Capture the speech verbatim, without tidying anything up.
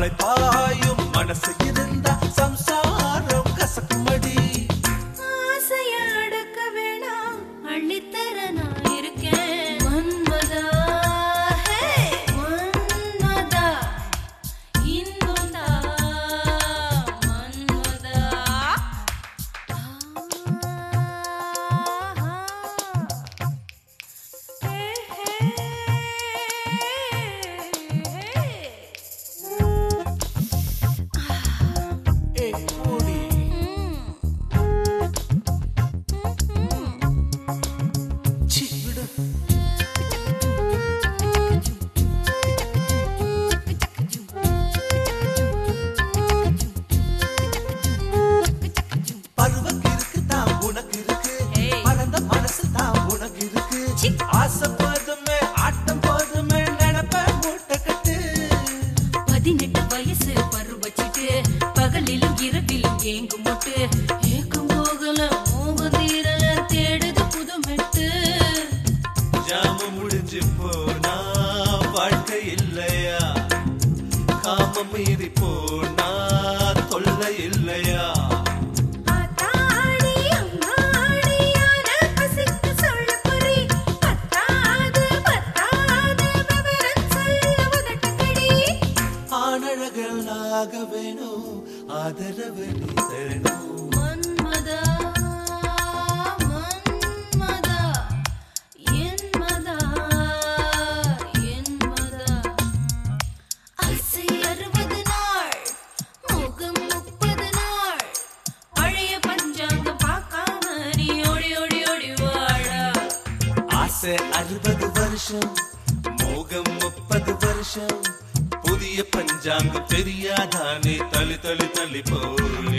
மலை பாயும் மனசு இருந்தா சம்சாரம் கசக்குமடி. ஆசைய அடக்க வேணாம் அள்ளித்தர நான் இருக்கேன் மன்மதா. ஹே மன்மதா இன்பதா மன்மதா. ஹே ஹே ஏ ஓடி சிவிடு பருவக்கு இருக்கு தான் உனக்கு இருக்கு பரந்த மனசு தான் உனக்கு இருக்கு. ஆசை போதுமே ஆட்டம் போதுமே நினைப்ப மூட்டை கட்டு. பதினெட்டு வயசு பருவச்சிட்டு பகலிலும் இரவிலும் ஏங்கும் மொட்டு ஏக்கம் போகல மோக தீரல தேடுது புதுமெட்டு. ஜாம முடிஞ்சு போனா வாழ்க்கை இல்லையா, காமம் மீறி போனா தொல்லை இல்லையா. ஆத்தாடி அம்மாடி யான பசிக்கு சொல்ல புரி பத்தாது பத்தாது விவரம் சொல்ல உதட்டக்கடி. ஆனழகனாக வேணும் ஆதரவு நீ தரணும். மன்மதா மன்மதா என்மதா என்மதா. ஆசை அறுபது நாள் முகம் முப்பது நாள் பழைய பஞ்சாங்கம் பார்க்காம நீ ஓடி ஓடி ஓடி வாழா. ஆசை அறுபது வருஷம் மோகம் முப்பது வருஷம் புதிய பஞ்சாங்கம் தெரியாதானே தள்ளி தள்ளி தள்ளி போனே.